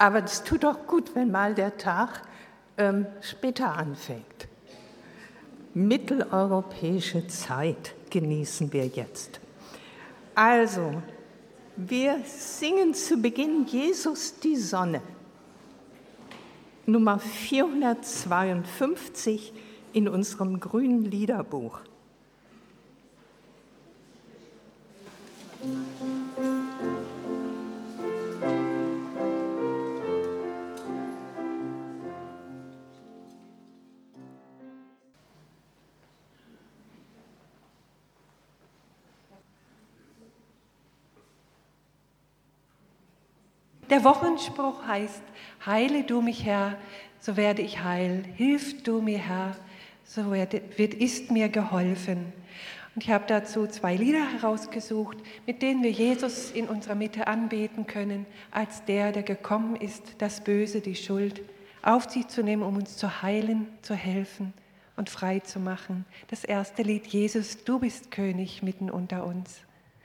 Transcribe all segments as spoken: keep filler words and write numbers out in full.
Aber es tut doch gut, wenn mal der Tag ähm, später anfängt. Mitteleuropäische Zeit genießen wir jetzt. Also, wir singen zu Beginn Jesus die Sonne. Nummer vierhundertzweiundfünfzig in unserem grünen Liederbuch. Der Wochenspruch heißt: Heile du mich, Herr, so werde ich heil. Hilf du mir, Herr, so wird, wird, ist mir geholfen. Und ich habe dazu zwei Lieder herausgesucht, mit denen wir Jesus in unserer Mitte anbeten können, als der, der gekommen ist, das Böse, die Schuld, auf sich zu nehmen, um uns zu heilen, zu helfen und frei zu machen. Das erste Lied: Jesus, du bist König mitten unter uns.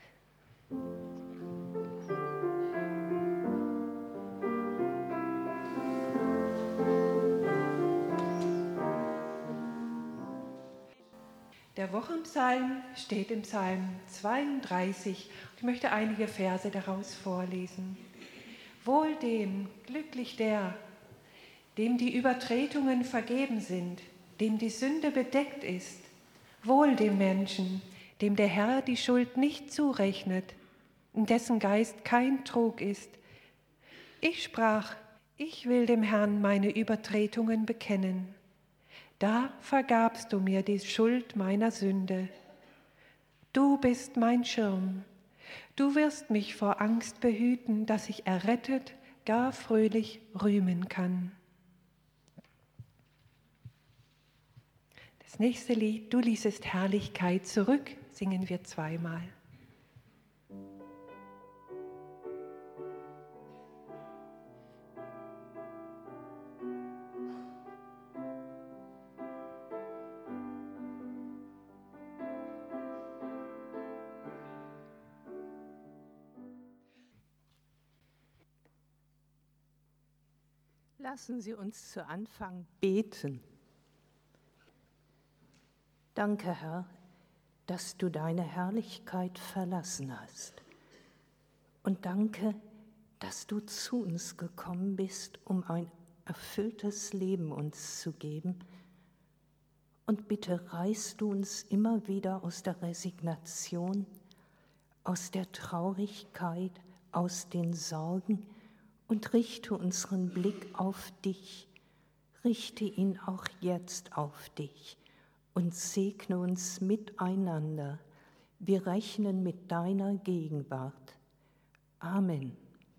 Der Wochenpsalm steht im Psalm zweiunddreißig. Ich möchte einige Verse daraus vorlesen. Wohl dem, glücklich der, dem die Übertretungen vergeben sind, dem die Sünde bedeckt ist. Wohl dem Menschen, dem der Herr die Schuld nicht zurechnet, in dessen Geist kein Trug ist. Ich sprach, ich will dem Herrn meine Übertretungen bekennen. Da vergabst du mir die Schuld meiner Sünde. Du bist mein Schirm. Du wirst mich vor Angst behüten, dass ich errettet, gar fröhlich rühmen kann. Das nächste Lied, Du ließest Herrlichkeit zurück, singen wir zweimal. Lassen Sie uns zu Anfang beten. Danke, Herr, dass du deine Herrlichkeit verlassen hast. Und danke, dass du zu uns gekommen bist, um ein erfülltes Leben uns zu geben. Und bitte reißt du uns immer wieder aus der Resignation, aus der Traurigkeit, aus den Sorgen, und richte unseren Blick auf dich, richte ihn auch jetzt auf dich und segne uns miteinander. Wir rechnen mit deiner Gegenwart. Amen.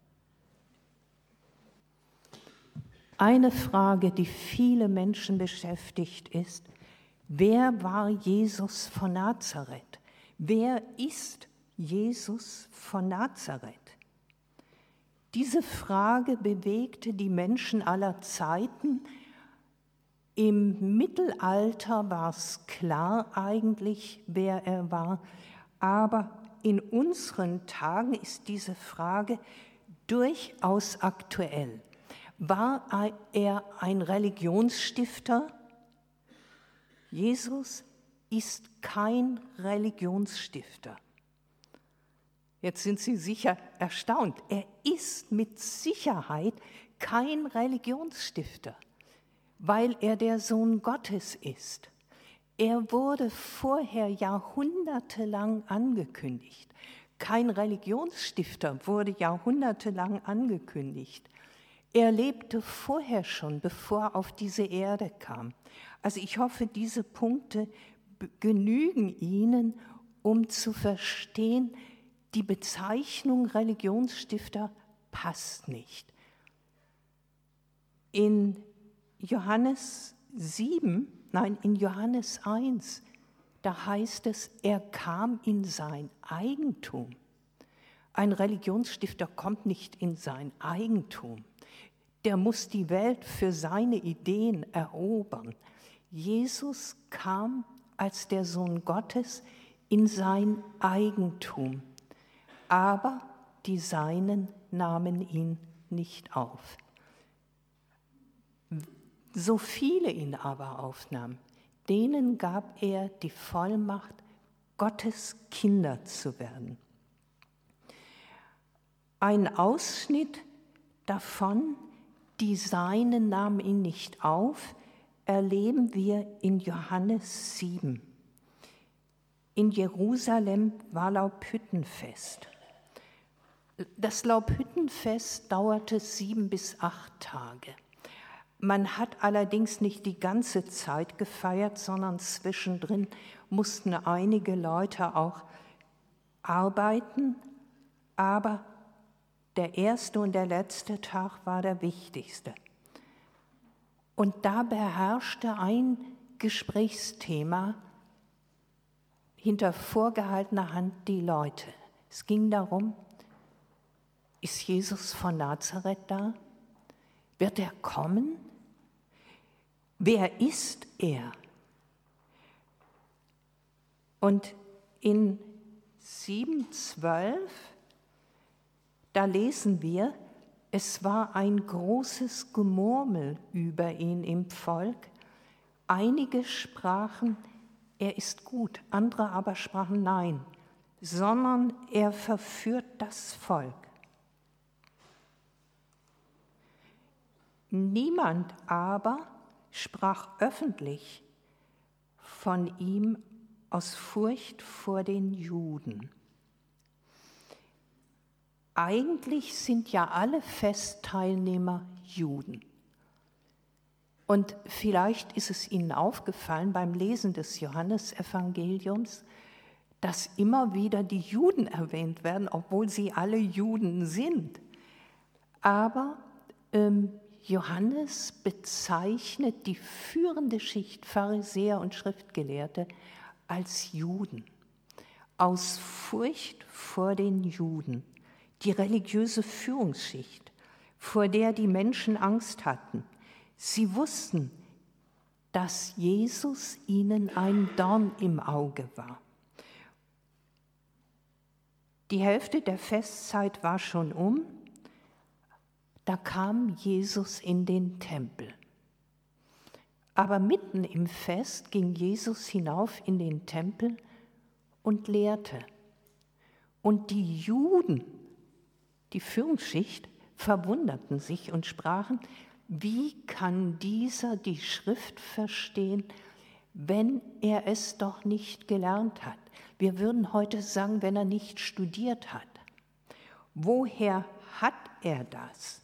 Eine Frage, die viele Menschen beschäftigt, ist: Wer war Jesus von Nazareth? Wer ist Jesus von Nazareth? Diese Frage bewegte die Menschen aller Zeiten. Im Mittelalter war es klar eigentlich, wer er war, aber in unseren Tagen ist diese Frage durchaus aktuell. War er ein Religionsstifter? Jesus ist kein Religionsstifter. Jetzt sind Sie sicher erstaunt. Er ist mit Sicherheit kein Religionsstifter, weil er der Sohn Gottes ist. Er wurde vorher jahrhundertelang angekündigt. Kein Religionsstifter wurde jahrhundertelang angekündigt. Er lebte vorher schon, bevor er auf diese Erde kam. Also ich hoffe, diese Punkte genügen Ihnen, um zu verstehen, die Bezeichnung Religionsstifter passt nicht. In Johannes sieben, nein, in Johannes eins, da heißt es, er kam in sein Eigentum. Ein Religionsstifter kommt nicht in sein Eigentum. Der muss die Welt für seine Ideen erobern. Jesus kam als der Sohn Gottes in sein Eigentum. Aber die Seinen nahmen ihn nicht auf. So viele ihn aber aufnahmen, denen gab er die Vollmacht, Gottes Kinder zu werden. Ein Ausschnitt davon, die Seinen nahmen ihn nicht auf, erleben wir in Johannes sieben. In Jerusalem war Laubhüttenfest. Das Laubhüttenfest dauerte sieben bis acht Tage. Man hat allerdings nicht die ganze Zeit gefeiert, sondern zwischendrin mussten einige Leute auch arbeiten, aber der erste und der letzte Tag war der wichtigste. Und da beherrschte ein Gesprächsthema hinter vorgehaltener Hand die Leute. Es ging darum, ist Jesus von Nazareth da? Wird er kommen? Wer ist er? Und in sieben zwölf, da lesen wir, es war ein großes Gemurmel über ihn im Volk. Einige sprachen, er ist gut, andere aber sprachen nein, sondern er verführt das Volk. Niemand aber sprach öffentlich von ihm aus Furcht vor den Juden. Eigentlich sind ja alle Festteilnehmer Juden. Und vielleicht ist es Ihnen aufgefallen beim Lesen des Johannesevangeliums, dass immer wieder die Juden erwähnt werden, obwohl sie alle Juden sind. Aber ähm, Johannes bezeichnet die führende Schicht, Pharisäer und Schriftgelehrte, als Juden. Aus Furcht vor den Juden. Die religiöse Führungsschicht, vor der die Menschen Angst hatten. Sie wussten, dass Jesus ihnen ein Dorn im Auge war. Die Hälfte der Festzeit war schon um, da kam Jesus in den Tempel. Aber mitten im Fest ging Jesus hinauf in den Tempel und lehrte. Und die Juden, die Führungsschicht, verwunderten sich und sprachen, wie kann dieser die Schrift verstehen, wenn er es doch nicht gelernt hat? Wir würden heute sagen, wenn er nicht studiert hat. Woher hat er das?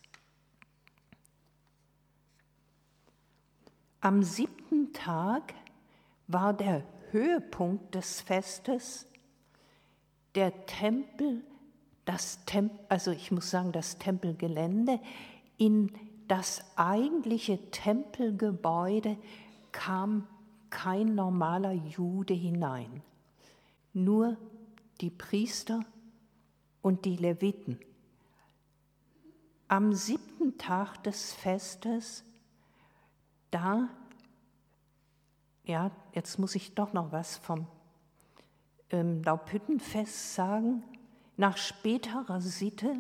Am siebten Tag war der Höhepunkt des Festes der Tempel, das Tem- also ich muss sagen, das Tempelgelände. In das eigentliche Tempelgebäude kam kein normaler Jude hinein, nur die Priester und die Leviten. Am siebten Tag des Festes, da, ja, jetzt muss ich doch noch was vom ähm, Laubhüttenfest sagen, nach späterer Sitte,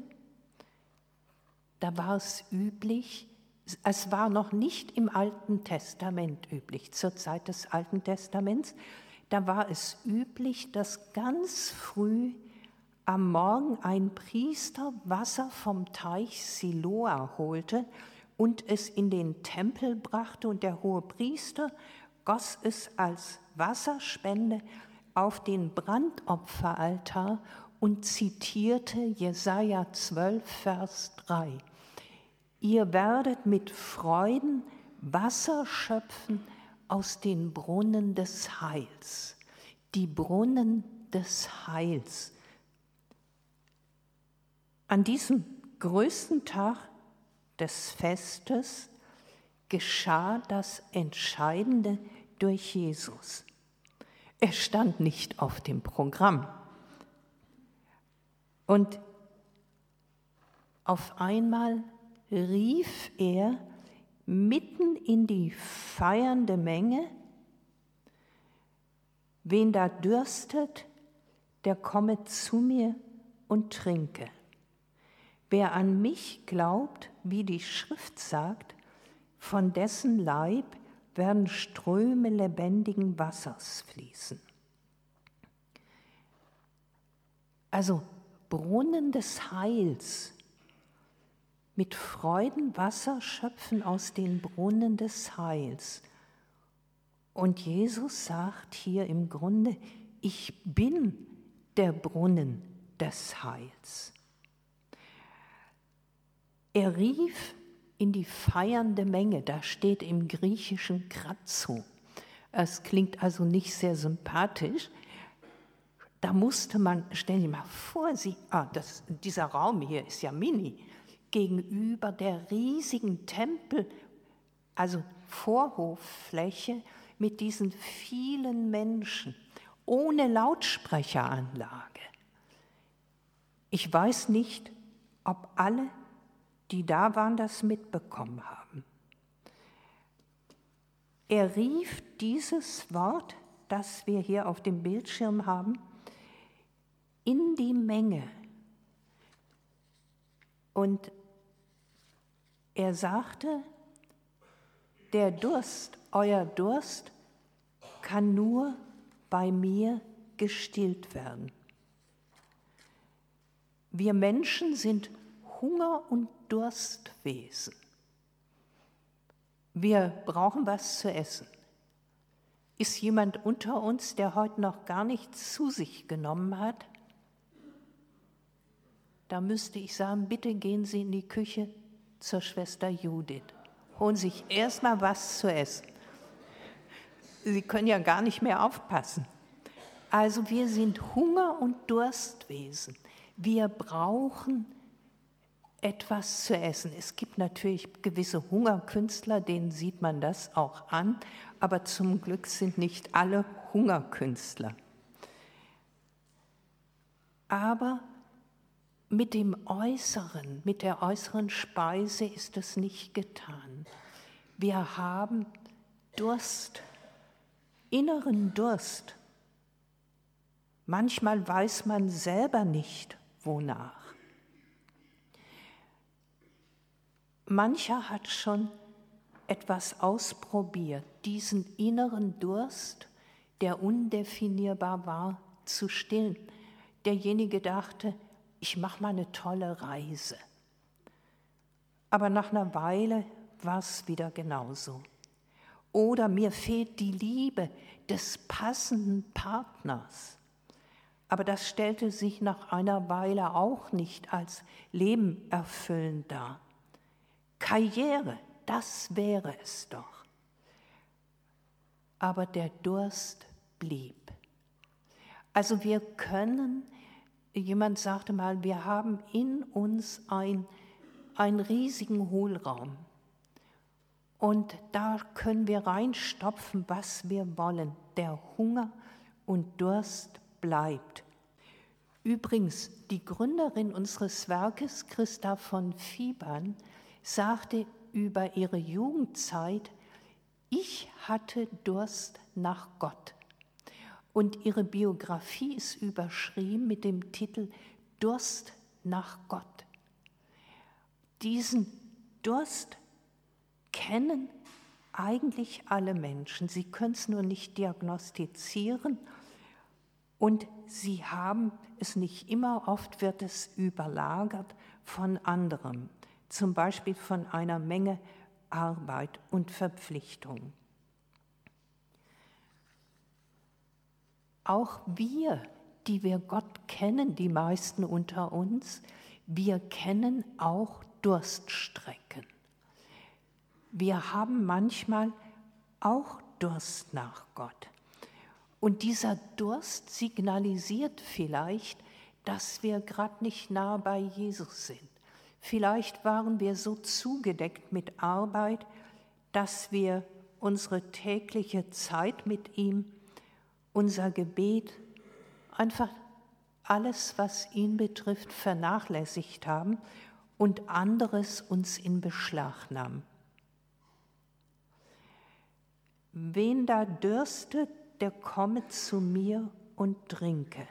da war es üblich, es war noch nicht im Alten Testament üblich, zur Zeit des Alten Testaments, da war es üblich, dass ganz früh am Morgen ein Priester Wasser vom Teich Siloa holte und es in den Tempel brachte und der Hohepriester goss es als Wasserspende auf den Brandopferaltar und zitierte Jesaja zwölf, Vers drei. Ihr werdet mit Freuden Wasser schöpfen aus den Brunnen des Heils. Die Brunnen des Heils. An diesem größten Tag des Festes geschah das Entscheidende durch Jesus. Er stand nicht auf dem Programm. Und auf einmal rief er mitten in die feiernde Menge, wen da dürstet, der komme zu mir und trinke. Wer an mich glaubt, wie die Schrift sagt, von dessen Leib werden Ströme lebendigen Wassers fließen. Also Brunnen des Heils, mit Freuden Wasser schöpfen aus den Brunnen des Heils. Und Jesus sagt hier im Grunde, ich bin der Brunnen des Heils. Er rief in die feiernde Menge, da steht im Griechischen Kratzo. Es klingt also nicht sehr sympathisch. Da musste man, stellen Sie mal vor, Sie, ah, das, dieser Raum hier ist ja mini, gegenüber der riesigen Tempel, also Vorhoffläche mit diesen vielen Menschen, ohne Lautsprecheranlage. Ich weiß nicht, ob alle, die da waren, das mitbekommen haben. Er rief dieses Wort, das wir hier auf dem Bildschirm haben, in die Menge. Und er sagte, der Durst, euer Durst, kann nur bei mir gestillt werden. Wir Menschen sind Hunger- und Durstwesen. Wir brauchen was zu essen. Ist jemand unter uns, der heute noch gar nichts zu sich genommen hat? Da müsste ich sagen, bitte gehen Sie in die Küche zur Schwester Judith. Holen sich erst mal was zu essen. Sie können ja gar nicht mehr aufpassen. Also wir sind Hunger- und Durstwesen. Wir brauchen etwas zu essen. Es gibt natürlich gewisse Hungerkünstler, denen sieht man das auch an, aber zum Glück sind nicht alle Hungerkünstler. Aber mit dem Äußeren, mit der äußeren Speise ist es nicht getan. Wir haben Durst, inneren Durst. Manchmal weiß man selber nicht, wonach. Mancher hat schon etwas ausprobiert, diesen inneren Durst, der undefinierbar war, zu stillen. Derjenige dachte, ich mache mal eine tolle Reise. Aber nach einer Weile war es wieder genauso. Oder mir fehlt die Liebe des passenden Partners. Aber das stellte sich nach einer Weile auch nicht als lebenerfüllend dar. Karriere, das wäre es doch. Aber der Durst blieb. Also wir können, jemand sagte mal, wir haben in uns ein, einen riesigen Hohlraum. Und da können wir reinstopfen, was wir wollen. Der Hunger und Durst bleibt. Übrigens, die Gründerin unseres Werkes, Christa von Fiebern, sagte über ihre Jugendzeit, ich hatte Durst nach Gott. Und ihre Biografie ist überschrieben mit dem Titel Durst nach Gott. Diesen Durst kennen eigentlich alle Menschen. Sie können es nur nicht diagnostizieren und sie haben es nicht immer. Oft wird es überlagert von anderem, zum Beispiel von einer Menge Arbeit und Verpflichtung. Auch wir, die wir Gott kennen, die meisten unter uns, wir kennen auch Durststrecken. Wir haben manchmal auch Durst nach Gott. Und dieser Durst signalisiert vielleicht, dass wir gerade nicht nah bei Jesus sind. Vielleicht waren wir so zugedeckt mit Arbeit, dass wir unsere tägliche Zeit mit ihm, unser Gebet, einfach alles, was ihn betrifft, vernachlässigt haben und anderes uns in Beschlag nahm. Wen da dürstet, der komme zu mir und trinke.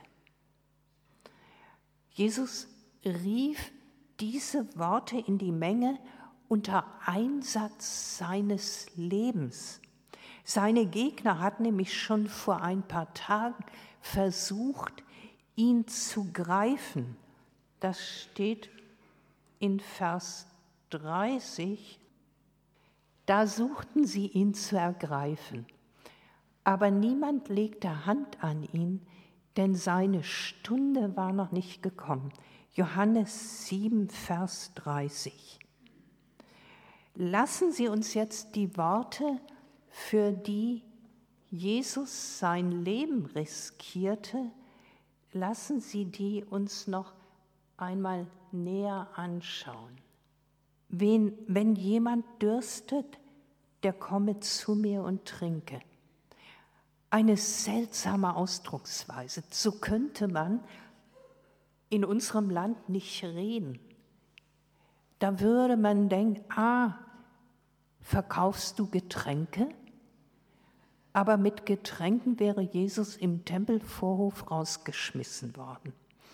Jesus rief diese Worte in die Menge unter Einsatz seines Lebens. Seine Gegner hatten nämlich schon vor ein paar Tagen versucht, ihn zu greifen. Das steht in Vers dreißig. Da suchten sie ihn zu ergreifen. Aber niemand legte Hand an ihn, denn seine Stunde war noch nicht gekommen. Johannes sieben, Vers dreißig. Lassen Sie uns jetzt die Worte, für die Jesus sein Leben riskierte, lassen Sie die uns noch einmal näher anschauen. Wen, wenn jemand dürstet, der komme zu mir und trinke. Eine seltsame Ausdrucksweise. So könnte man in unserem Land nicht reden. Da würde man denken, ah, verkaufst du Getränke? Aber mit Getränken wäre Jesus im Tempelvorhof rausgeschmissen worden.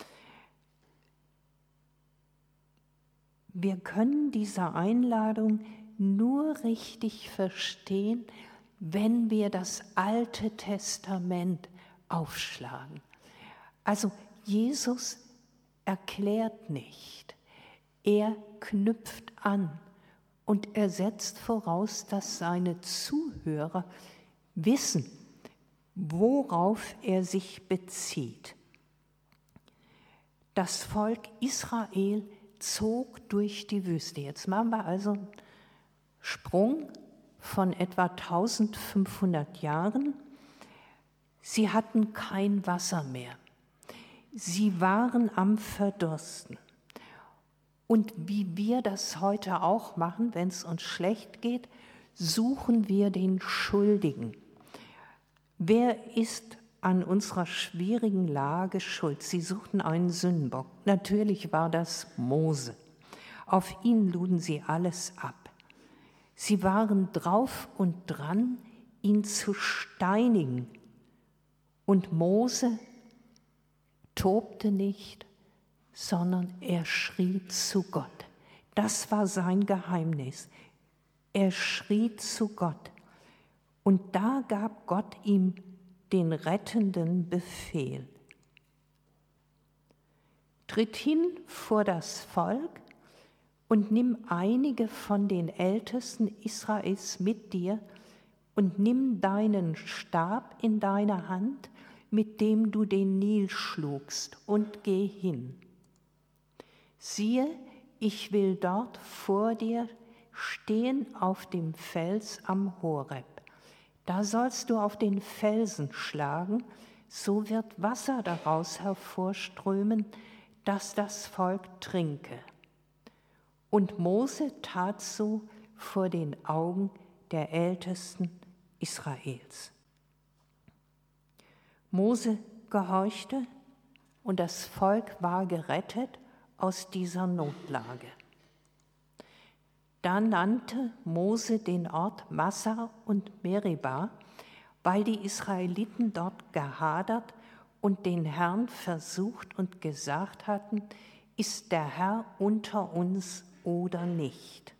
Wir können diese Einladung nur richtig verstehen, wenn wir das Alte Testament aufschlagen. Also Jesus erklärt nicht, er knüpft an und er setzt voraus, dass seine Zuhörer wissen, worauf er sich bezieht. Das Volk Israel zog durch die Wüste. Jetzt machen wir also einen Sprung von etwa eintausendfünfhundert Jahren. Sie hatten kein Wasser mehr. Sie waren am Verdursten. Und wie wir das heute auch machen, wenn es uns schlecht geht, suchen wir den Schuldigen. Wer ist an unserer schwierigen Lage schuld? Sie suchten einen Sündenbock. Natürlich war das Mose. Auf ihn luden sie alles ab. Sie waren drauf und dran, ihn zu steinigen. Und Mose tobte nicht, sondern er schrie zu Gott. Das war sein Geheimnis. Er schrie zu Gott. Und da gab Gott ihm den rettenden Befehl. Tritt hin vor das Volk und nimm einige von den Ältesten Israels mit dir und nimm deinen Stab in deine Hand, mit dem du den Nil schlugst, und geh hin. Siehe, ich will dort vor dir stehen auf dem Fels am Horeb. Da sollst du auf den Felsen schlagen, so wird Wasser daraus hervorströmen, dass das Volk trinke. Und Mose tat so vor den Augen der Ältesten Israels. Mose gehorchte und das Volk war gerettet aus dieser Notlage. Da nannte Mose den Ort Massa und Meriba, weil die Israeliten dort gehadert und den Herrn versucht und gesagt hatten, ist der Herr unter uns oder nicht?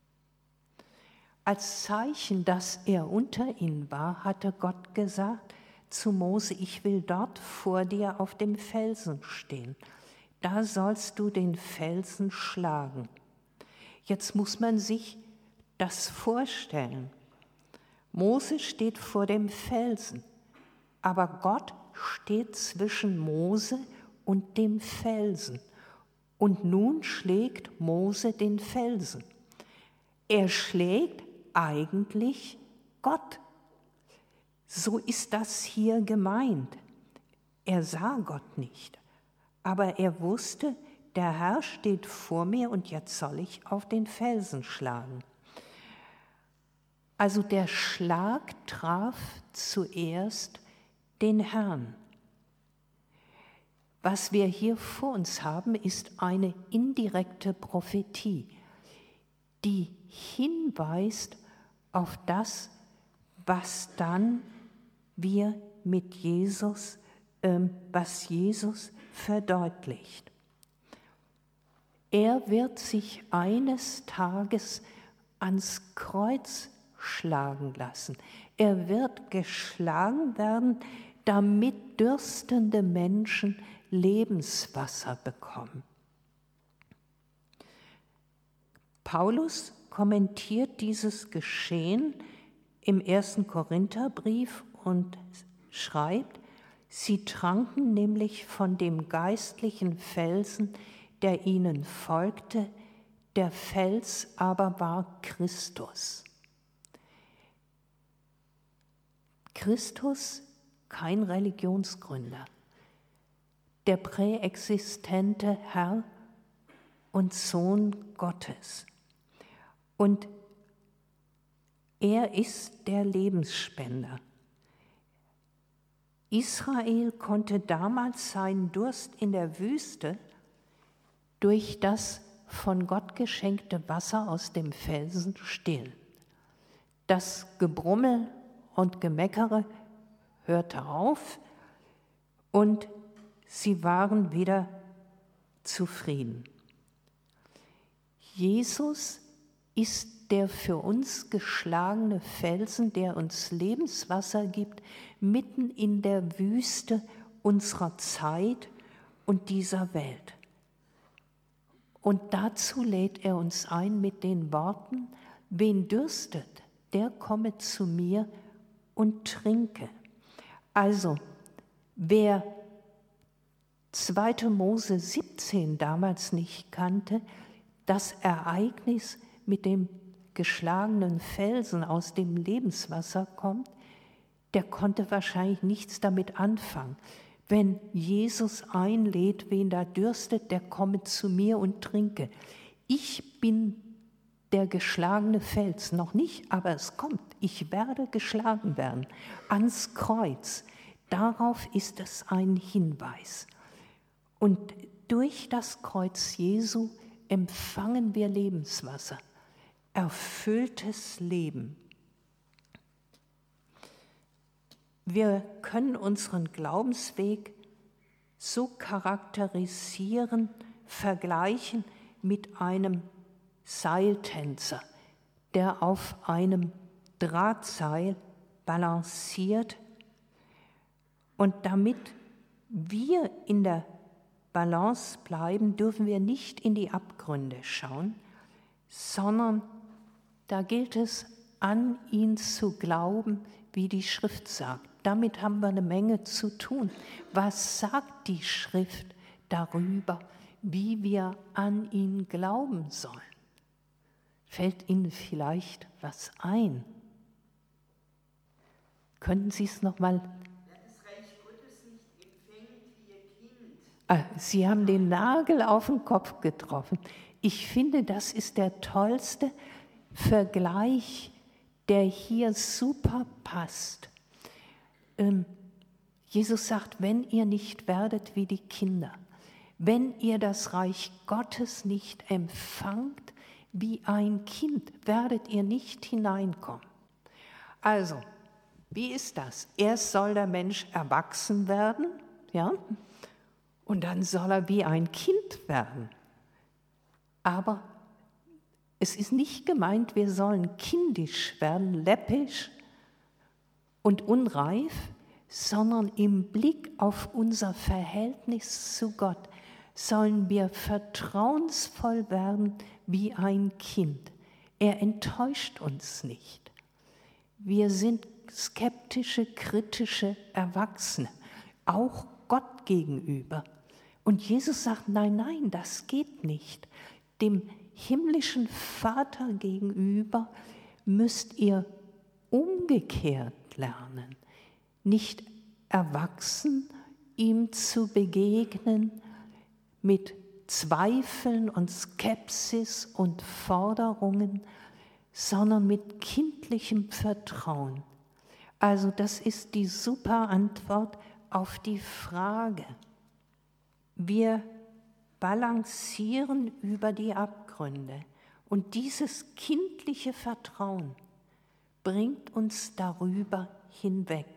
Als Zeichen, dass er unter ihnen war, hatte Gott gesagt zu Mose, ich will dort vor dir auf dem Felsen stehen. Da sollst du den Felsen schlagen. Jetzt muss man sich das vorstellen. Mose steht vor dem Felsen, aber Gott steht zwischen Mose und dem Felsen. Und nun schlägt Mose den Felsen. Er schlägt eigentlich Gott. So ist das hier gemeint. Er sah Gott nicht, aber er wusste, der Herr steht vor mir und jetzt soll ich auf den Felsen schlagen. Also der Schlag traf zuerst den Herrn. Was wir hier vor uns haben, ist eine indirekte Prophetie, die hinweist auf das, was dann wir mit Jesus, ähm, was Jesus verdeutlicht. Er wird sich eines Tages ans Kreuz schlagen lassen. Er wird geschlagen werden, damit dürstende Menschen Lebenswasser bekommen. Paulus kommentiert dieses Geschehen im ersten Korintherbrief und schreibt, sie tranken nämlich von dem geistlichen Felsen, der ihnen folgte, der Fels aber war Christus. Christus, kein Religionsgründer, der präexistente Herr und Sohn Gottes. Und er ist der Lebensspender. Israel konnte damals seinen Durst in der Wüste durch das von Gott geschenkte Wasser aus dem Felsen stillen. Das Gebrummel und Gemeckere hörte auf und sie waren wieder zufrieden. Jesus ist der für uns geschlagene Felsen, der uns Lebenswasser gibt, mitten in der Wüste unserer Zeit und dieser Welt. Und dazu lädt er uns ein mit den Worten, wen dürstet, der komme zu mir und trinke. Also, wer zweiter Mose siebzehn damals nicht kannte, das Ereignis mit dem geschlagenen Felsen aus dem Lebenswasser kommt, der konnte wahrscheinlich nichts damit anfangen. Wenn Jesus einlädt, wen da dürstet, der komme zu mir und trinke. Ich bin der geschlagene Fels, noch nicht, aber es kommt. Ich werde geschlagen werden ans Kreuz. Darauf ist es ein Hinweis. Und durch das Kreuz Jesu empfangen wir Lebenswasser, erfülltes Leben. Wir können unseren Glaubensweg so charakterisieren, vergleichen mit einem Seiltänzer, der auf einem Drahtseil balanciert. Und damit wir in der Balance bleiben, dürfen wir nicht in die Abgründe schauen, sondern da gilt es, an ihn zu glauben, wie die Schrift sagt. Damit haben wir eine Menge zu tun. Was sagt die Schrift darüber, wie wir an ihn glauben sollen? Fällt Ihnen vielleicht was ein? Können Sie es noch mal? Das Reich Gottes nicht empfängt wie ihr Kind. Sie haben den Nagel auf den Kopf getroffen. Ich finde, das ist der tollste Vergleich, der hier super passt. Ähm, Jesus sagt, wenn ihr nicht werdet wie die Kinder, wenn ihr das Reich Gottes nicht empfangt wie ein Kind, werdet ihr nicht hineinkommen. Also, wie ist das? Erst soll der Mensch erwachsen werden, ja, und dann soll er wie ein Kind werden. Aber es ist nicht gemeint, wir sollen kindisch werden, läppisch und unreif, sondern im Blick auf unser Verhältnis zu Gott sollen wir vertrauensvoll werden wie ein Kind. Er enttäuscht uns nicht. Wir sind skeptische, kritische Erwachsene, auch Gott gegenüber. Und Jesus sagt, nein, nein, das geht nicht. Dem himmlischen Vater gegenüber müsst ihr umgekehrt lernen, nicht erwachsen ihm zu begegnen mit Zweifeln und Skepsis und Forderungen, sondern mit kindlichem Vertrauen. Also das ist die super Antwort auf die Frage. Wir balancieren über die Abgründe und dieses kindliche Vertrauen bringt uns darüber hinweg.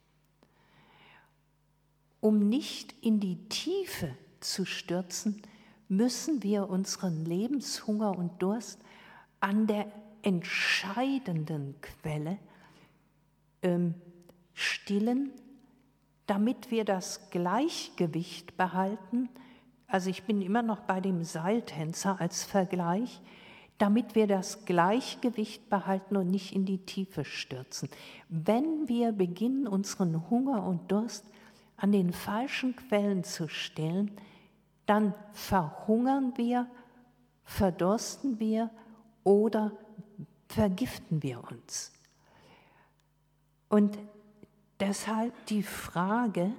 Um nicht in die Tiefe zu stürzen, müssen wir unseren Lebenshunger und Durst an der entscheidenden Quelle ähm, stillen, damit wir das Gleichgewicht behalten. Also ich bin immer noch bei dem Seiltänzer als Vergleich, damit wir das Gleichgewicht behalten und nicht in die Tiefe stürzen. Wenn wir beginnen, unseren Hunger und Durst an den falschen Quellen zu stillen, dann verhungern wir, verdursten wir oder vergiften wir uns. Und deshalb die Frage,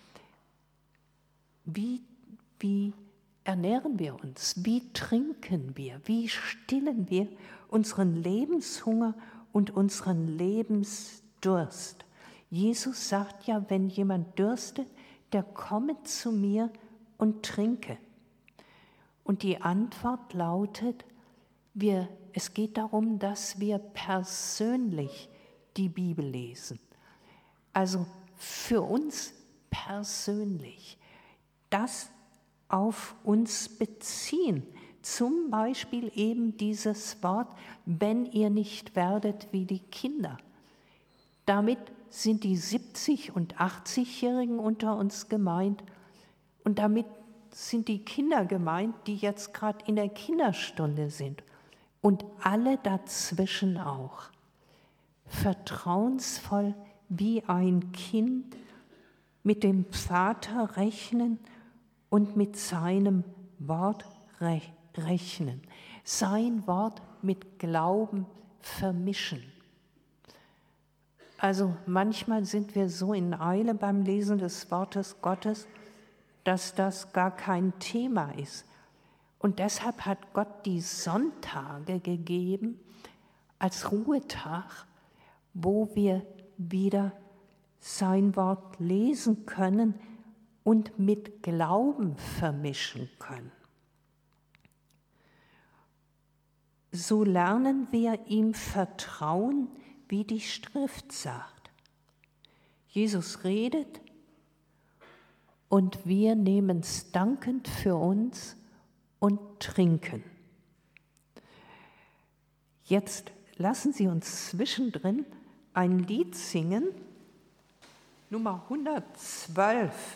wie, wie ernähren wir uns, wie trinken wir, wie stillen wir unseren Lebenshunger und unseren Lebensdurst. Jesus sagt ja, wenn jemand dürstet, der komme zu mir und trinke. Und die Antwort lautet, wir, es geht darum, dass wir persönlich die Bibel lesen. Also für uns persönlich das auf uns beziehen. Zum Beispiel eben dieses Wort, wenn ihr nicht werdet wie die Kinder. Damit sind die siebzig- und achtzigjährigen unter uns gemeint und damit sind die Kinder gemeint, die jetzt gerade in der Kinderstunde sind und alle dazwischen auch. Vertrauensvoll wie ein Kind mit dem Vater rechnen und mit seinem Wort rechnen. Sein Wort mit Glauben vermischen. Also manchmal sind wir so in Eile beim Lesen des Wortes Gottes, dass das gar kein Thema ist. Und deshalb hat Gott die Sonntage gegeben als Ruhetag, wo wir wieder sein Wort lesen können und mit Glauben vermischen können. So lernen wir ihm vertrauen, wie die Schrift sagt. Jesus redet und wir nehmen es dankend für uns und trinken. Jetzt lassen Sie uns zwischendrin ein Lied singen, Nummer hundertzwölf.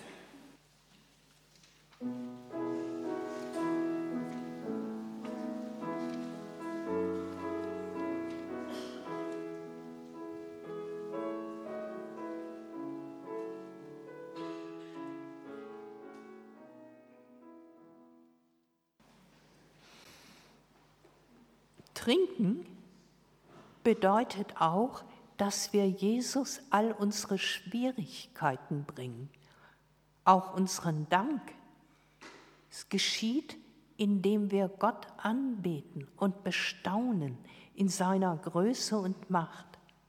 Trinken bedeutet auch, dass wir Jesus all unsere Schwierigkeiten bringen, auch unseren Dank. Es geschieht, indem wir Gott anbeten und bestaunen in seiner Größe und Macht.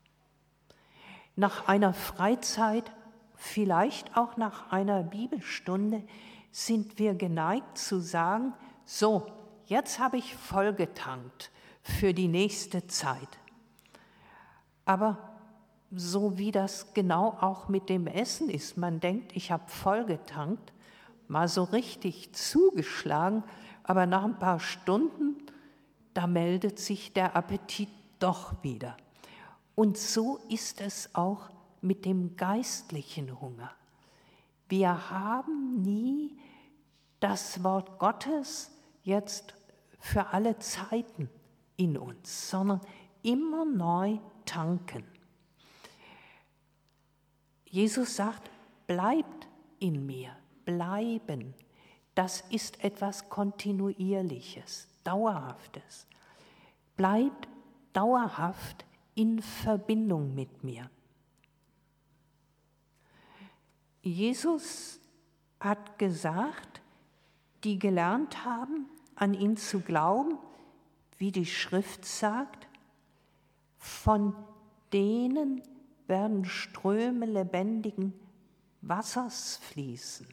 Nach einer Freizeit, vielleicht auch nach einer Bibelstunde, sind wir geneigt zu sagen, so, jetzt habe ich vollgetankt für die nächste Zeit. Aber so wie das genau auch mit dem Essen ist, man denkt, ich habe vollgetankt, mal so richtig zugeschlagen, aber nach ein paar Stunden, da meldet sich der Appetit doch wieder. Und so ist es auch mit dem geistlichen Hunger. Wir haben nie das Wort Gottes jetzt für alle Zeiten in uns, sondern immer neu tanken. Jesus sagt, bleibt in mir, bleiben. Das ist etwas Kontinuierliches, Dauerhaftes. Bleibt dauerhaft in Verbindung mit mir. Jesus hat gesagt, die gelernt haben, an ihn zu glauben, wie die Schrift sagt, von denen werden Ströme lebendigen Wassers fließen.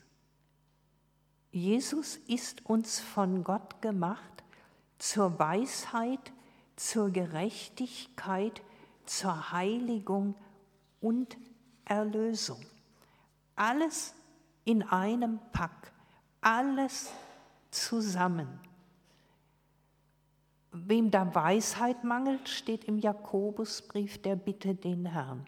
Jesus ist uns von Gott gemacht zur Weisheit, zur Gerechtigkeit, zur Heiligung und Erlösung. Alles in einem Pack, alles zusammen. wem da Weisheit mangelt, steht im Jakobusbrief, der bitte den Herrn.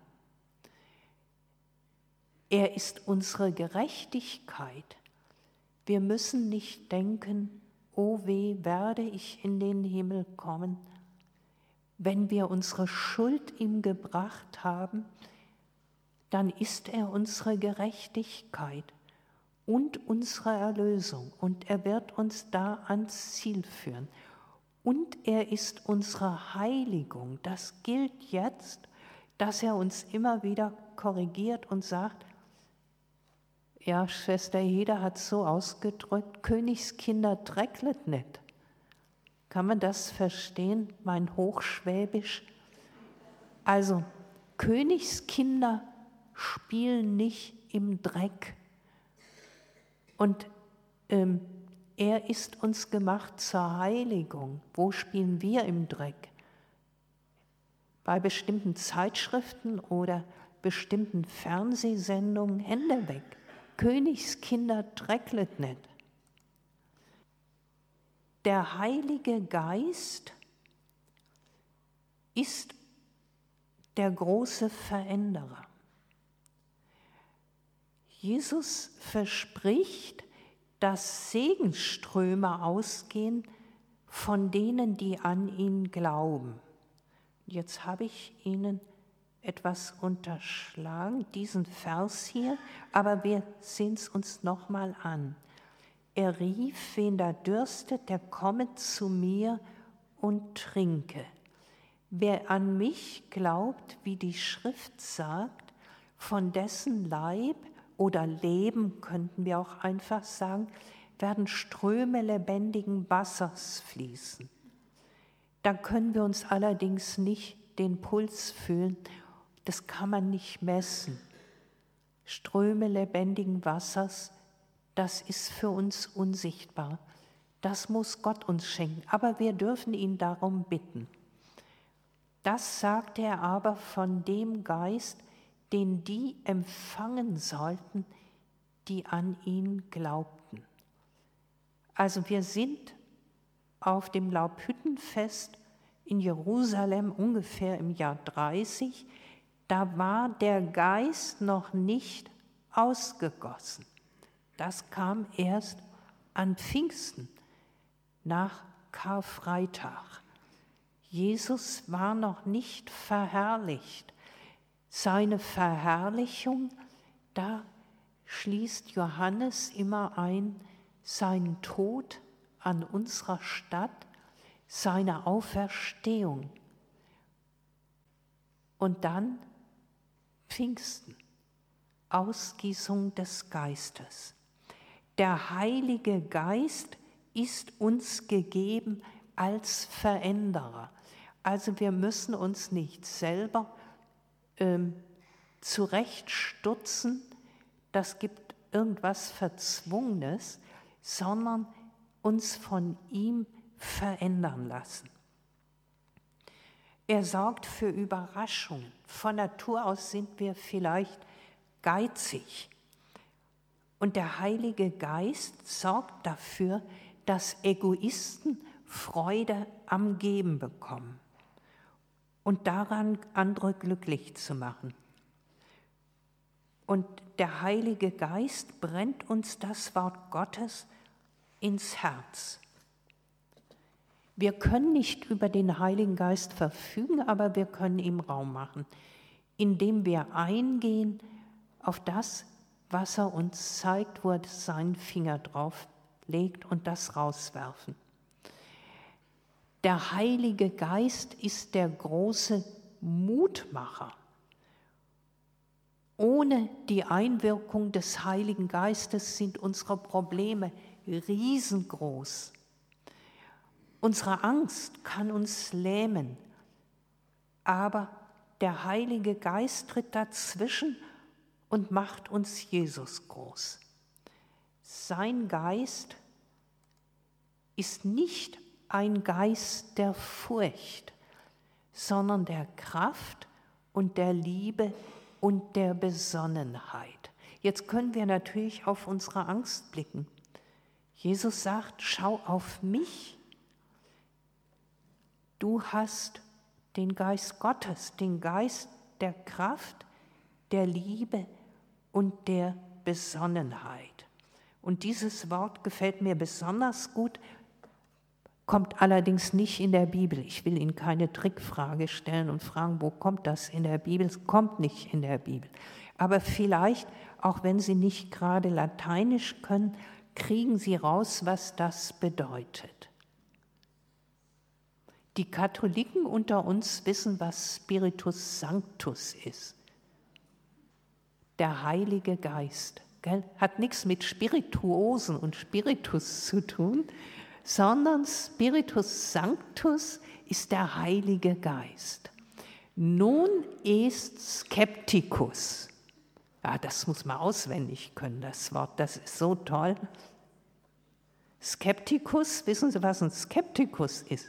Er ist unsere Gerechtigkeit. Wir müssen nicht denken, oh weh, werde ich in den Himmel kommen. Wenn wir unsere Schuld ihm gebracht haben, dann ist er unsere Gerechtigkeit und unsere Erlösung und er wird uns da ans Ziel führen. Und er ist unsere Heiligung. Das gilt jetzt, dass er uns immer wieder korrigiert und sagt, ja, Schwester Heda hat so ausgedrückt, Königskinder drecklet nicht. Kann man das verstehen, mein Hochschwäbisch? Also, Königskinder spielen nicht im Dreck. Und ähm, er ist uns gemacht zur Heiligung. Wo spielen wir im Dreck? Bei bestimmten Zeitschriften oder bestimmten Fernsehsendungen, Hände weg. Königskinder drecklet nicht. Der Heilige Geist ist der große Veränderer. Jesus verspricht, dass Segensströme ausgehen von denen, die an ihn glauben. Jetzt habe ich Ihnen etwas unterschlagen, diesen Vers hier, aber wir sehen es uns nochmal an. Er rief, wen da dürstet, der komme zu mir und trinke. Wer an mich glaubt, wie die Schrift sagt, von dessen Leib oder Leben, könnten wir auch einfach sagen, werden Ströme lebendigen Wassers fließen. Da können wir uns allerdings nicht den Puls fühlen. Das kann man nicht messen. Ströme lebendigen Wassers, das ist für uns unsichtbar. Das muss Gott uns schenken, aber wir dürfen ihn darum bitten. Das sagt er aber von dem Geist, den die empfangen sollten, die an ihn glaubten. Also wir sind auf dem Laubhüttenfest in Jerusalem ungefähr im Jahr dreißig, da war der Geist noch nicht ausgegossen. Das kam erst an Pfingsten, nach Karfreitag. Jesus war noch nicht verherrlicht. Seine Verherrlichung, da schließt Johannes immer ein, seinen Tod an unserer Stadt, seine Auferstehung. Und dann Pfingsten, Ausgießung des Geistes. Der Heilige Geist ist uns gegeben als Veränderer. Also wir müssen uns nicht selber ähm, zurechtstutzen, das gibt irgendwas Verzwungenes, sondern uns von ihm verändern lassen. Er sorgt für Überraschungen. Von Natur aus sind wir vielleicht geizig. Und der Heilige Geist sorgt dafür, dass Egoisten Freude am Geben bekommen und daran andere glücklich zu machen. Und der Heilige Geist brennt uns das Wort Gottes ins Herz. Wir können nicht über den Heiligen Geist verfügen, aber wir können ihm Raum machen, indem wir eingehen auf das, was er uns zeigt, wo er seinen Finger drauf legt und das rauswerfen. Der Heilige Geist ist der große Mutmacher. Ohne die Einwirkung des Heiligen Geistes sind unsere Probleme riesengroß. Unsere Angst kann uns lähmen, aber der Heilige Geist tritt dazwischen und macht uns Jesus groß. Sein Geist ist nicht ein Geist der Furcht, sondern der Kraft und der Liebe und der Besonnenheit. Jetzt können wir natürlich auf unsere Angst blicken. Jesus sagt, schau auf mich. Du hast den Geist Gottes, den Geist der Kraft, der Liebe und der Besonnenheit. Und dieses Wort gefällt mir besonders gut, kommt allerdings nicht in der Bibel. Ich will Ihnen keine Trickfrage stellen und fragen, wo kommt das in der Bibel? Es kommt nicht in der Bibel. Aber vielleicht, auch wenn Sie nicht gerade Lateinisch können, kriegen Sie raus, was das bedeutet. Die Katholiken unter uns wissen, was Spiritus Sanctus ist. Der Heilige Geist. Gell? Hat nichts mit Spirituosen und Spiritus zu tun, sondern Spiritus Sanctus ist der Heilige Geist. Nun ist Skeptikus. Ja, das muss man auswendig können, das Wort, das ist so toll. Skeptikus, wissen Sie, was ein Skeptikus ist?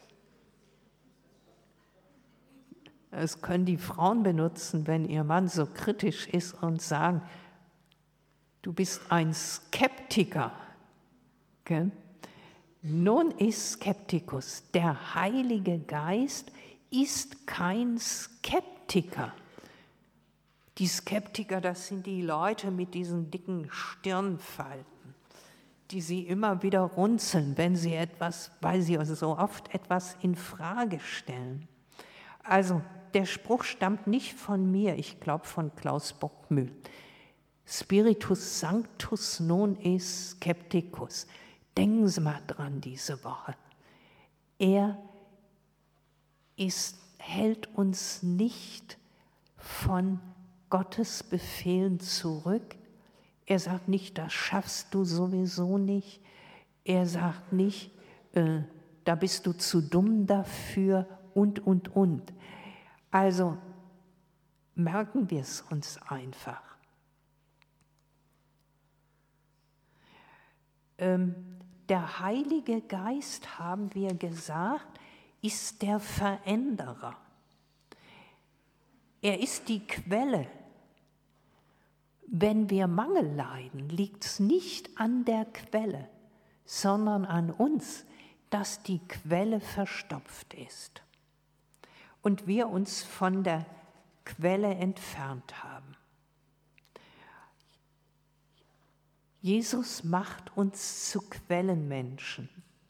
Das können die Frauen benutzen, wenn ihr Mann so kritisch ist und sagen, du bist ein Skeptiker. Okay? Nun ist Skeptikus. Der Heilige Geist ist kein Skeptiker. Die Skeptiker, das sind die Leute mit diesen dicken Stirnfalten, die sie immer wieder runzeln, wenn sie etwas, weil sie so oft etwas in Frage stellen. Also der Spruch stammt nicht von mir, ich glaube von Klaus Bockmühl. Spiritus Sanctus non est Skepticus. Denken Sie mal dran diese Woche. Er ist, hält uns nicht von Gottes Befehlen zurück. Er sagt nicht, das schaffst du sowieso nicht. Er sagt nicht, äh, da bist du zu dumm dafür und, und, und. Also merken wir es uns einfach. Ähm, der Heilige Geist, haben wir gesagt, ist der Veränderer. Er ist die Quelle. Wenn wir Mangel leiden, liegt es nicht an der Quelle, sondern an uns, dass die Quelle verstopft ist und wir uns von der Quelle entfernt haben. Jesus macht uns zu Quellenmenschen.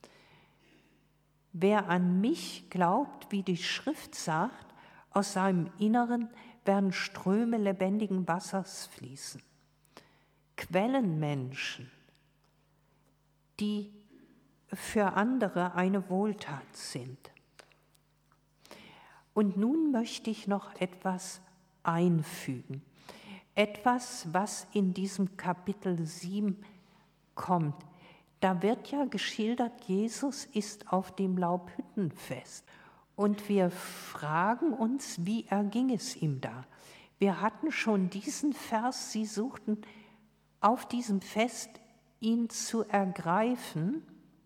Wer an mich glaubt, wie die Schrift sagt, aus seinem Inneren werden Ströme lebendigen Wassers fließen. Quellenmenschen, die für andere eine Wohltat sind. Und nun möchte ich noch etwas einfügen. Etwas, was in diesem Kapitel sieben kommt. Da wird ja geschildert, Jesus ist auf dem Laubhüttenfest. Und wir fragen uns, wie erging es ihm da? Wir hatten schon diesen Vers, sie suchten auf diesem Fest, ihn zu ergreifen.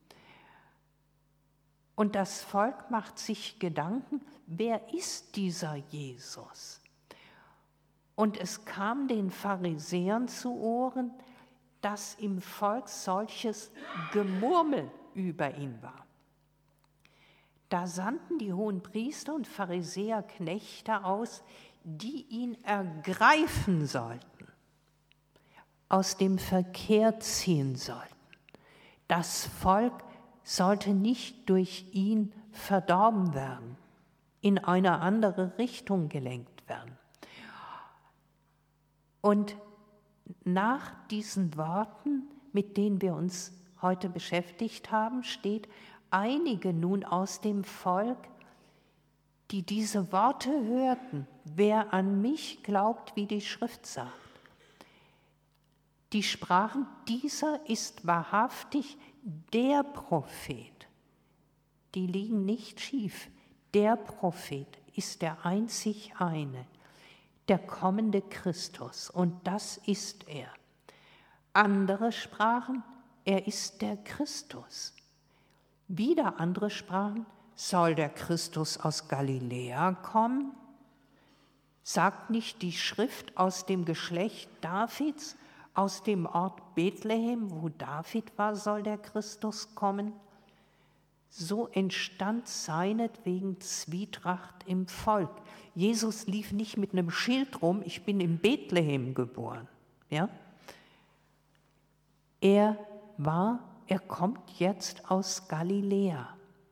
Und das Volk macht sich Gedanken, wer ist dieser Jesus? Und es kam den Pharisäern zu Ohren, dass im Volk solches Gemurmel über ihn war. Da sandten die Hohenpriester und Pharisäer Knechte aus, die ihn ergreifen sollten, aus dem Verkehr ziehen sollten. Das Volk sollte nicht durch ihn verdorben werden, in eine andere Richtung gelenkt werden. Und nach diesen Worten, mit denen wir uns heute beschäftigt haben, steht, einige nun aus dem Volk, die diese Worte hörten, wer an mich glaubt, wie die Schrift sagt, die sprachen, dieser ist wahrhaftig der Prophet. Die liegen nicht schief. Der Prophet ist der einzig eine, der kommende Christus, und das ist er. Andere sprachen, er ist der Christus. Wieder andere sprachen, soll der Christus aus Galiläa kommen? Sagt nicht die Schrift aus dem Geschlecht Davids, aus dem Ort Bethlehem, wo David war, soll der Christus kommen? so entstand seinetwegen Zwietracht im Volk. Jesus lief nicht mit einem Schild rum, ich bin in Bethlehem geboren. Ja? Er war, er kommt jetzt aus Galiläa.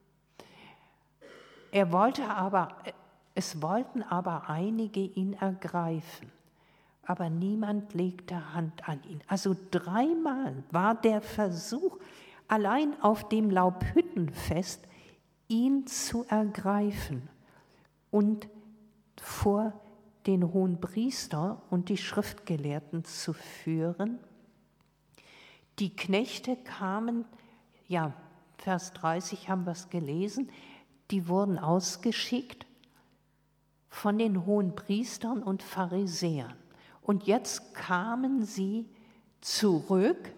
Er wollte aber, es wollten aber einige ihn ergreifen, aber niemand legte Hand an ihn. Also dreimal war der Versuch, allein auf dem Laubhüttenfest ihn zu ergreifen und vor den Hohenpriester und die Schriftgelehrten zu führen. Die Knechte kamen, ja, Vers dreißig haben wir es gelesen, die wurden ausgeschickt von den Hohenpriestern und Pharisäern. Und jetzt kamen sie zurück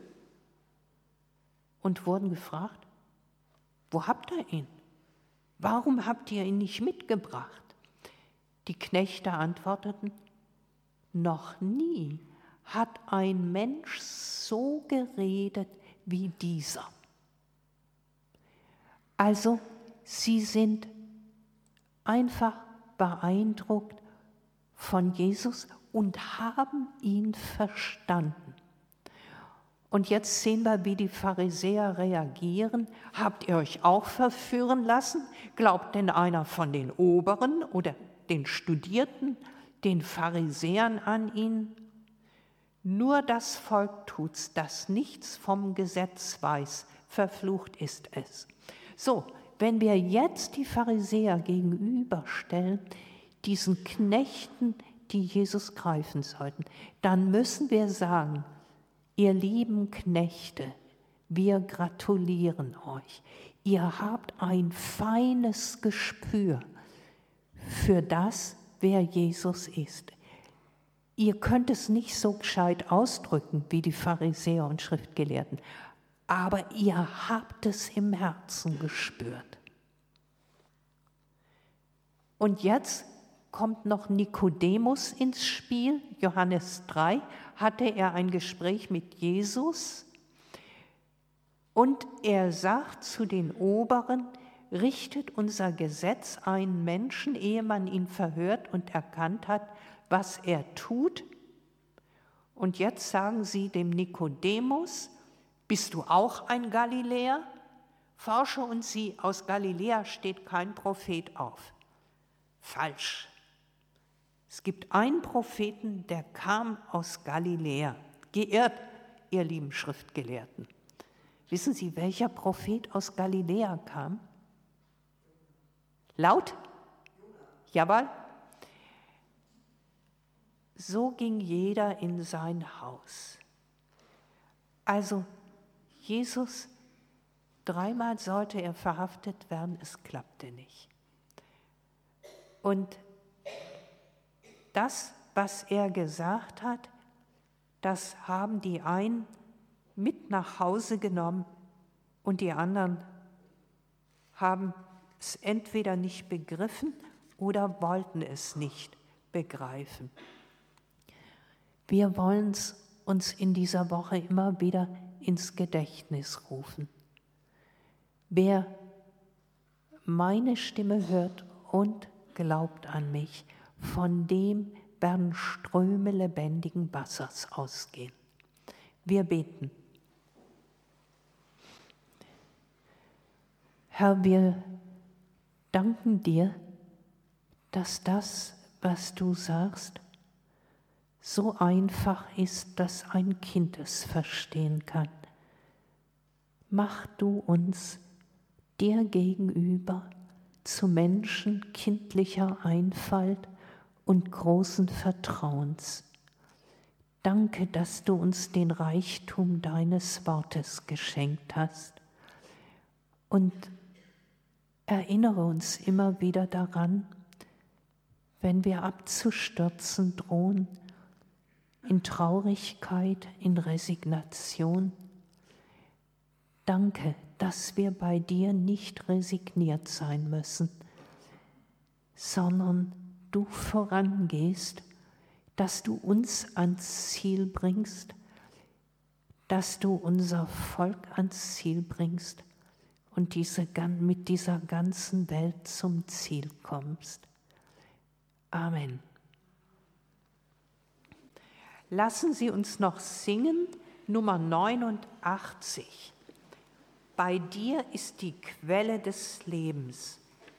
und wurden gefragt, wo habt ihr ihn? Warum habt ihr ihn nicht mitgebracht? Die Knechte antworteten, noch nie hat ein Mensch so geredet wie dieser. Also, sie sind einfach beeindruckt von Jesus und haben ihn verstanden. Und jetzt sehen wir, wie die Pharisäer reagieren. Habt ihr euch auch verführen lassen? Glaubt denn einer von den Oberen oder den Studierten, den Pharisäern an ihn? Nur das Volk tut's, das nichts vom Gesetz weiß, verflucht ist es. So, wenn wir jetzt die Pharisäer gegenüberstellen, diesen Knechten, die Jesus greifen sollten, dann müssen wir sagen, ihr lieben Knechte, wir gratulieren euch. Ihr habt ein feines Gespür für das, wer Jesus ist. Ihr könnt es nicht so gescheit ausdrücken wie die Pharisäer und Schriftgelehrten, aber ihr habt es im Herzen gespürt. Und jetzt kommt noch Nikodemus ins Spiel. Johannes drei hatte er ein Gespräch mit Jesus und er sagt zu den Oberen, richtet unser Gesetz einen Menschen, ehe man ihn verhört und erkannt hat, was er tut? Und jetzt sagen sie dem Nikodemus, bist du auch ein Galiläer? Forsche uns sie, aus Galiläa steht kein Prophet auf. Falsch. Es gibt einen Propheten, der kam aus Galiläa. Geirrt, ihr lieben Schriftgelehrten. Wissen Sie, welcher Prophet aus Galiläa kam? Laut? Jawohl. So ging jeder in sein Haus. Also Jesus, dreimal sollte er verhaftet werden, es klappte nicht. Und das, was er gesagt hat, das haben die einen mit nach Hause genommen und die anderen haben es entweder nicht begriffen oder wollten es nicht begreifen. Wir wollen es uns in dieser Woche immer wieder ins Gedächtnis rufen. Wer meine Stimme hört und glaubt an mich, von dem werden Ströme lebendigen Wassers ausgehen. Wir beten. Herr, wir danken dir, dass das, was du sagst, so einfach ist, dass ein Kind es verstehen kann. Mach du uns dir gegenüber zu Menschen kindlicher Einfalt und großen Vertrauens. Danke, dass du uns den Reichtum deines Wortes geschenkt hast. Und erinnere uns immer wieder daran, wenn wir abzustürzen drohen, in Traurigkeit, in Resignation. Danke, dass wir bei dir nicht resigniert sein müssen, sondern du vorangehst, dass du uns ans Ziel bringst, dass du unser Volk ans Ziel bringst und diese, mit dieser ganzen Welt zum Ziel kommst. Amen. Lassen Sie uns noch singen, Nummer neunundachtzig. Bei dir ist die Quelle des Lebens.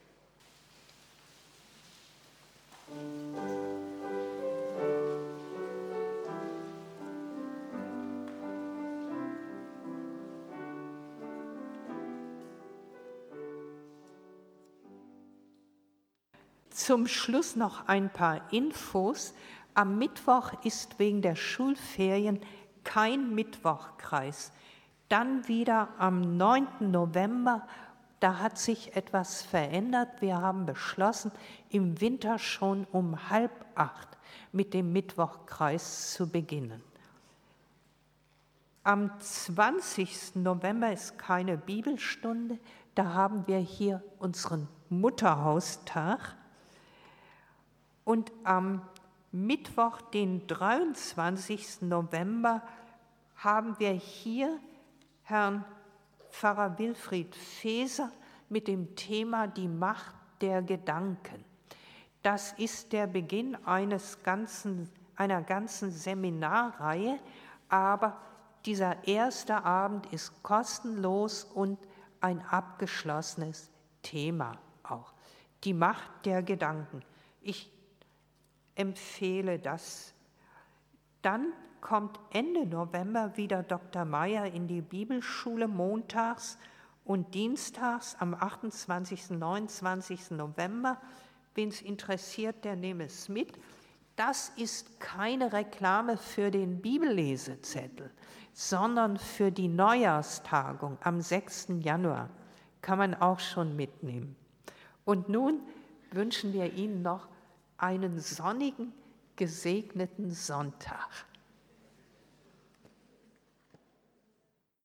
Zum Schluss noch ein paar Infos. Am Mittwoch ist wegen der Schulferien kein Mittwochkreis. Dann wieder am neunten November, da hat sich etwas verändert. Wir haben beschlossen, im Winter schon um halb acht mit dem Mittwochkreis zu beginnen. Am zwanzigsten November ist keine Bibelstunde, da haben wir hier unseren Mutterhaustag. Und am Mittwoch, den dreiundzwanzigsten November, haben wir hier Herrn Pfarrer Wilfried Feser mit dem Thema Die Macht der Gedanken. Das ist der Beginn eines ganzen, einer ganzen Seminarreihe, aber dieser erste Abend ist kostenlos und ein abgeschlossenes Thema auch. Die Macht der Gedanken. Ich empfehle das. Dann kommt Ende November wieder Doktor Meyer in die Bibelschule montags und dienstags am achtundzwanzigsten und neunundzwanzigsten November. Wen es interessiert, der nehme es mit. Das ist keine Reklame für den Bibellesezettel, sondern für die Neujahrstagung am sechsten Januar. Kann man auch schon mitnehmen. Und nun wünschen wir Ihnen noch einen sonnigen, gesegneten Sonntag.